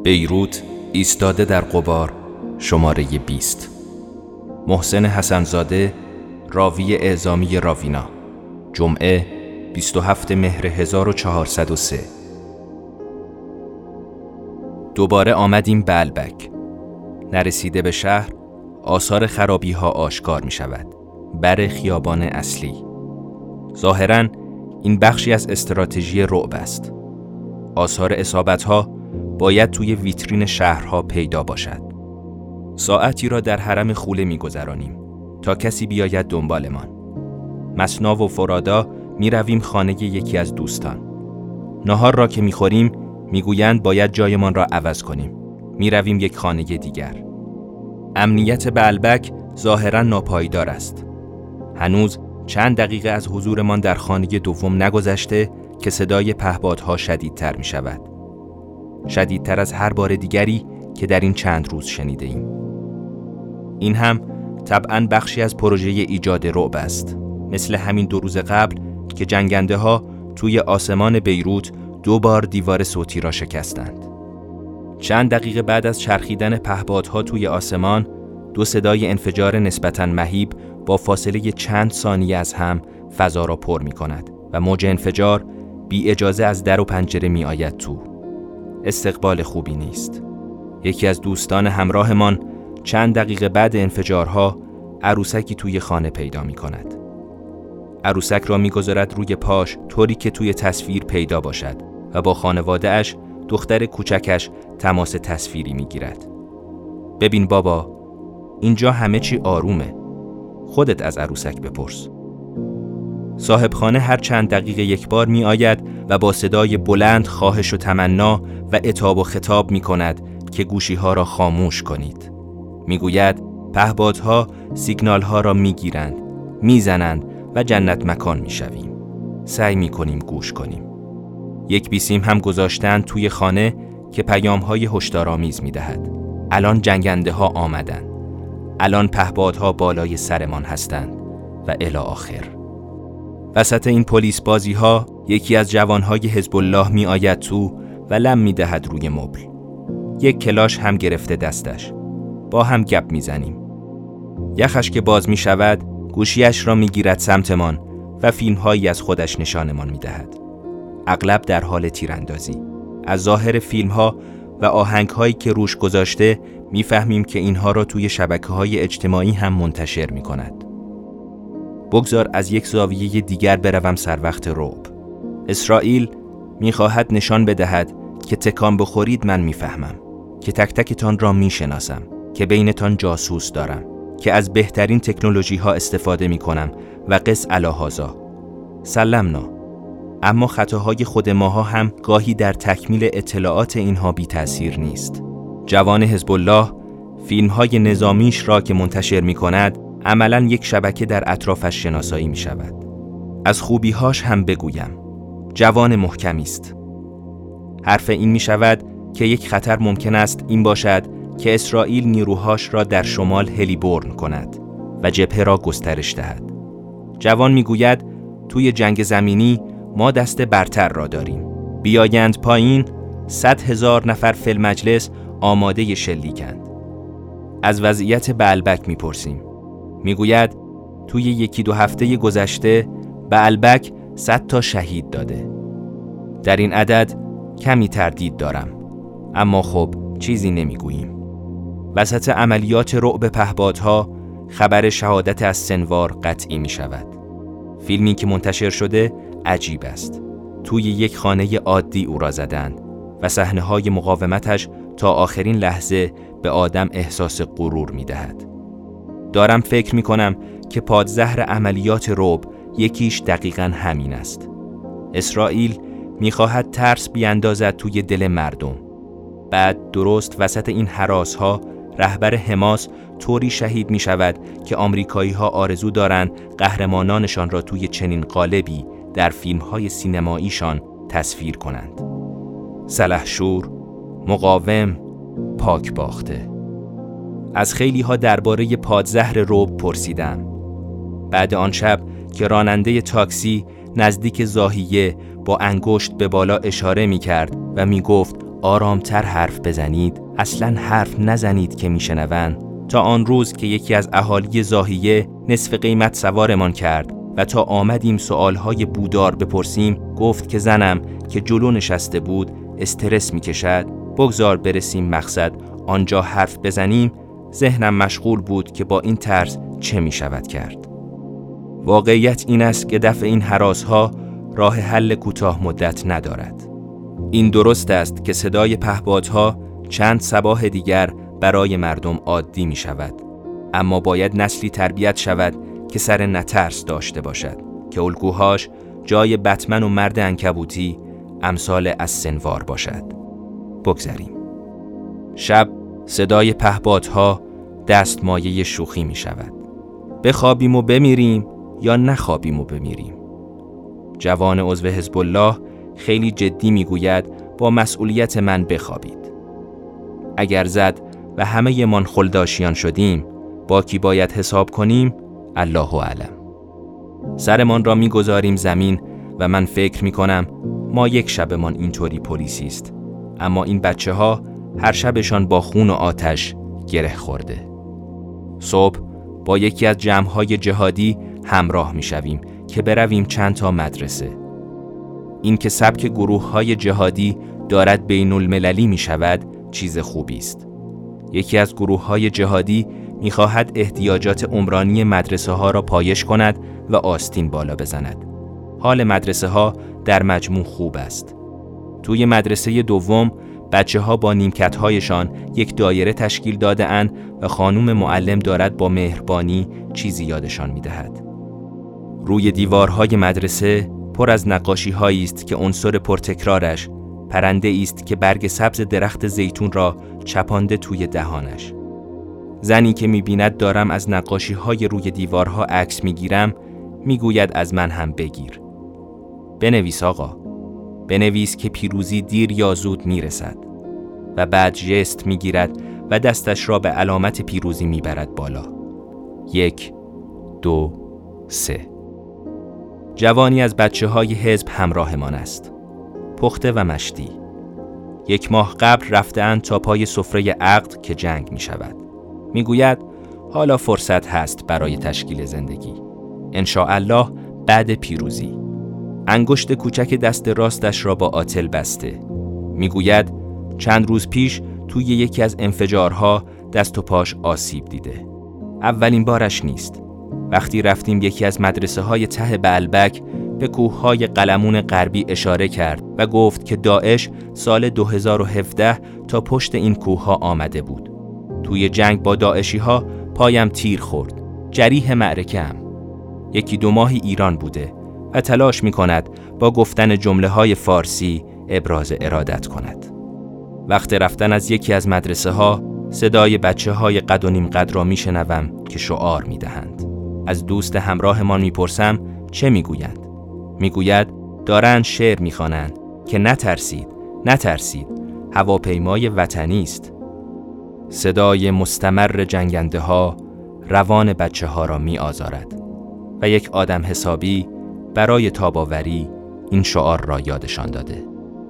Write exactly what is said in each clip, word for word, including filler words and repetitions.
بیروت ایستاده در غبار، شماره بیست. محسن حسن‌زاده، راوی اعزامی راوینا. جمعه بیست و هفتم مهر هزار و چهارصد و سه. دوباره آمدیم به البک. نرسیده به شهر، آثار خرابی ها آشکار می شود. بر خیابان اصلی. ظاهراً این بخشی از استراتژی رعب است. آثار اصابت ها باید توی ویترین شهرها پیدا باشد. ساعتی را در حرم خوله می گذرانیم تا کسی بیاید دنبالمان. مسنا و فرادا می رویم خانه یکی از دوستان. نهار را که می خوریم می گویند باید جایمان را عوض کنیم. می رویم یک خانه دیگر. امنیت به البک ظاهراً ناپایدار است. هنوز چند دقیقه از حضورمان در خانه دوم نگذشته که صدای پهپادها شدیدتر می شود. شدیدتر از هر بار دیگری که در این چند روز شنیده ایم. این هم طبعاً بخشی از پروژه ایجاد رعب است. مثل همین دو روز قبل که جنگنده ها توی آسمان بیروت دو بار دیوار صوتی را شکستند. چند دقیقه بعد از چرخیدن پهپادها توی آسمان، دو صدای انفجار نسبتاً مهیب با فاصله چند ثانیه از هم فضا را پر می کند و موج انفجار بی اجازه از در و پنجره می آید تو. استقبال خوبی نیست. یکی از دوستان همراهمان چند دقیقه بعد انفجارها عروسکی توی خانه پیدا می کند. عروسک را می گذارد روی پاش طوری که توی تصویر پیدا باشد و با خانواده اش، دختر کوچکش تماس تصویری می گیرد. ببین بابا، اینجا همه چی آرومه. خودت از عروسک بپرس. صاحب خانه هر چند دقیقه یک بار می آید و با صدای بلند خواهش و تمنا و عتاب و خطاب می کند که گوشی ها را خاموش کنید. می گوید پهپادها سیگنال ها را می گیرند، می زنند و جنت مکان می شویم. سعی می کنیم گوش کنیم. یک بیسیم هم گذاشتند توی خانه که پیام های هشدارآمیز می دهد. الان جنگنده ها آمدن. الان پهپادها بالای سرمان هستند و الی آخر. وسط این پلیس بازی ها یکی از جوانهای حزب الله می آید تو و لم می دهد روی مبل. یک کلاش هم گرفته دستش. با هم گپ می زنیم. یخش که باز می شود گوشیش را می گیرد سمتمان و فیلم هایی از خودش نشانمان می دهد. اغلب در حال تیراندازی. از ظاهر فیلم ها و آهنگ هایی که روش گذاشته می فهمیم که اینها را توی شبکه های اجتماعی هم منتشر می کند. بگذار از یک زاویه دیگر بروم سر وقت رعب. اسرائیل می خواهد نشان بدهد که تکان بخورید من می فهمم، که تک تکتان را می شناسم، که بینتان جاسوس دارم، که از بهترین تکنولوژی ها استفاده می کنم و قس علی هذا. سلمنا. اما خطاهای خود ماها هم گاهی در تکمیل اطلاعات اینها بی تأثیر نیست. جوان حزب الله فیلم های نظامیش را که منتشر می کند عملاً یک شبکه در اطرافش شناسایی می شود. از خوبیهاش هم بگویم. جوان محکمی است. حرف این می شود که یک خطر ممکن است این باشد که اسرائیل نیروهاش را در شمال هلیبورن کند و جبهه را گسترش دهد. جوان می گوید توی جنگ زمینی ما دست برتر را داریم. بیایند پایین، صد هزار نفر فی المجلس آماده شلیکند. از وضعیت به البک می پرسیم. می گوید توی یکی دو هفته گذشته به البک صد تا شهید داده. در این عدد کمی تردید دارم، اما خب چیزی نمی گوییم. وسط عملیات رعب پهپادها خبر شهادت از سنوار قطعی می شود. فیلمی که منتشر شده عجیب است. توی یک خانه عادی او را زدند و صحنه‌های مقاومتش تا آخرین لحظه به آدم احساس غرور می دهد. دارم فکر می کنم که پادزهر عملیات رعب یکیش دقیقاً همین است. اسرائیل می خواهد ترس بیاندازد توی دل مردم. بعد درست وسط این هراس ها رهبر حماس طوری شهید می شود که آمریکایی ها آرزو دارند قهرمانانشان را توی چنین قالبی در فیلم های سینماییشان تصویر کنند. سلحشور، مقاوم، پاک باخته. از خیلی ها درباره پادزهر رعب پرسیدم. بعد آن شب که راننده تاکسی نزدیک زاهیه با انگشت به بالا اشاره می کرد و می گفت آرامتر حرف بزنید، اصلاً حرف نزنید که میشنون، تا آن روز که یکی از اهالی زاهیه نصف قیمت سوارمان کرد و تا آمدیم سؤالهای بودار بپرسیم گفت که زنم که جلو نشسته بود استرس میکشد، بگذار برسیم مقصد آنجا حرف بزنیم. ذهنم مشغول بود که با این طرز چه میشود کرد. واقعیت این است که دفع این هراس‌ها راه حل کوتاه مدت ندارد. این درست است که صدای پهپادها چند صباح دیگر برای مردم عادی می شود، اما باید نسلی تربیت شود که سر نترس داشته باشد، که الگوهاش جای بتمن و مرد عنکبوتی امثال از سنوار باشد. بگذریم. شب صدای پهپادها دستمایه شوخی می شود. بخوابیم و بمیریم یا نخوابیم و بمیریم. جوان عضو حزب الله خیلی جدی می گوید با مسئولیت من بخوابید. اگر زد و همه من خلداشیان شدیم، با کی باید حساب کنیم؟ الله اعلم. سرمان را می گذاریم زمین و من فکر می کنم ما یک شبمان اینطوری پلیسی است، اما این بچه ها هر شبشان با خون و آتش گره خورده. صبح با یکی از جمع‌های جهادی همراه می شویم که برویم چند تا مدرسه. این که سبک گروه‌های جهادی دارد بین المللی می شود چیز خوبی است. یکی از گروه‌های جهادی می خواهد احتیاجات عمرانی مدرسه ها را پایش کند و آستین بالا بزند. حال مدرسه ها در مجموع خوب است. توی مدرسه دوم بچه ها با نیمکت هایشان یک دایره تشکیل داده اند و خانم معلم دارد با مهربانی چیزی یادشان می دهد. روی دیوارهای مدرسه پر از نقاشی هایی است که عنصر پرتکرارش پرنده است که برگ سبز درخت زیتون را چپانده توی دهانش. زنی که می بیند دارم از نقاشی های روی دیوارها عکس می گیرم می گوید از من هم بگیر. بنویس آقا، بنویس که پیروزی دیر یا زود می رسد. و بعد ژست می گیرد و دستش را به علامت پیروزی می برد بالا. یک، دو، سه. جوانی از بچه های حزب همراه من است. پخته و مشتی. یک ماه قبل رفتند تا پای سفره عقد که جنگ می شود. می گوید حالا فرصت هست برای تشکیل زندگی. انشاءالله بعد پیروزی. انگشت کوچک دست راستش را با آتل بسته. می گوید چند روز پیش توی یکی از انفجارها دست و پاش آسیب دیده. اولین بارش نیست. وقتی رفتیم یکی از مدرسه های ته بلبک به کوههای قلمون غربی اشاره کرد و گفت که داعش سال دو هزار و هفده تا پشت این کوهها آمده بود. توی جنگ با داعشی ها پایم تیر خورد. جریح معرکه‌ام. یکی دو ماهی ایران بوده و تلاش می کند با گفتن جمله های فارسی ابراز ارادت کند. وقت رفتن از یکی از مدرسه ها صدای بچه های قد و نیم قد را می شنوم که شعار می دهند. از دوست همراهمان می پرسم چه می گویند؟ می گوید دارند شعر می خوانند که نترسید، نترسید، هواپیمای وطنی است. صدای مستمر جنگنده ها روان بچه ها را می آزارد و یک آدم حسابی برای تاباوری این شعار را یادشان داده.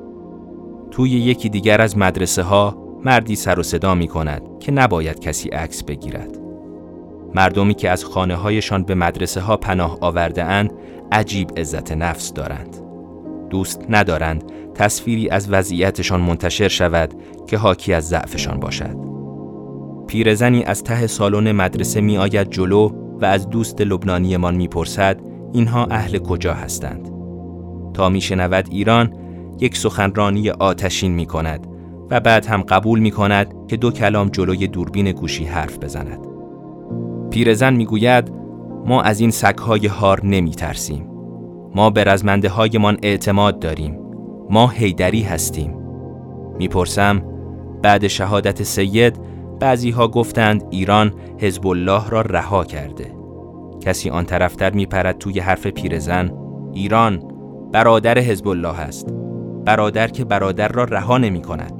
توی یکی دیگر از مدرسه ها مردی سر و صدا می کند که نباید کسی عکس بگیرد. مردمی که از خانه هایشان به مدرسه ها پناه آورده اند عجیب عزت نفس دارند. دوست ندارند تصویری از وضعیتشان منتشر شود که حاکی از ضعفشان باشد. پیرزنی از ته سالن مدرسه می آید جلو و از دوست لبنانیمان می پرسد اینها اهل کجا هستند؟ تا می شنود ایران یک سخنرانی آتشین می کند و بعد هم قبول می کند که دو کلام جلوی دوربین گوشی حرف بزند. پیرزن می گوید ما از این سگ‌های هار نمی ترسیم. ما به رزمنده هایمان اعتماد داریم. ما حیدری هستیم. می پرسم بعد شهادت سید بعضی ها گفتند ایران حزب الله را رها کرده. کسی آن طرفتر می پرد توی حرف پیرزن ایران برادر حزب الله است. برادر که برادر را رها نمی کند.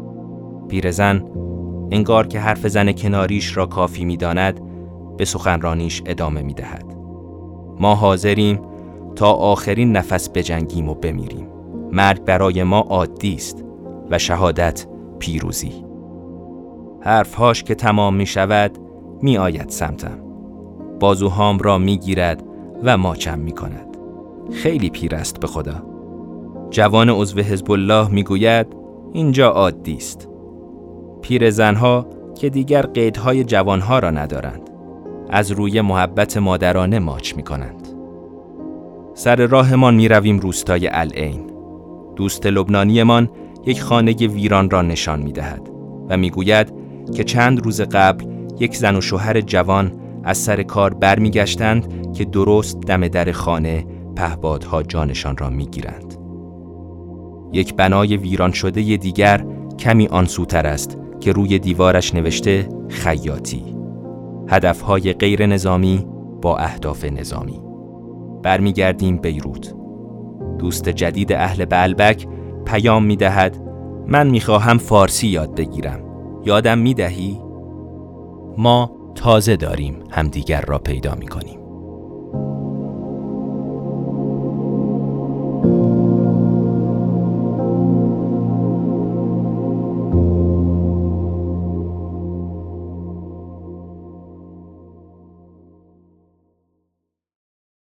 پیرزن انگار که حرف زن کناریش را کافی می داند به سخنرانیش ادامه می دهد. ما حاضریم تا آخرین نفس بجنگیم و بمیریم. مرگ برای ما عادی است. و شهادت پیروزی. حرفهاش که تمام می شود می آید سمتم. بازوهام را می گیرد و ماچم می کند. خیلی پیر است به خدا. جوان عضو حزب الله می گوید اینجا عادی است. پیر زنها که دیگر قیدهای جوانها را ندارند. از روی محبت مادرانه ماچ می کنند. سر راهمان می رویم روستای العین. دوست لبنانیمان یک خانه ویران را نشان می دهد و می گوید که چند روز قبل یک زن و شوهر جوان از سر کار بر می گشتند که درست دم در خانه پهپادها جانشان را می گیرند. یک بنای ویران شده دیگر کمی آن سوتر است که روی دیوارش نوشته خیاطی. هدفهای غیر نظامی با اهداف نظامی. برمیگردیم بیروت. دوست جدید اهل بلبک پیام می دهد من می خواهم فارسی یاد بگیرم. یادم می دهی؟ ما تازه داریم همدیگر را پیدا می کنیم.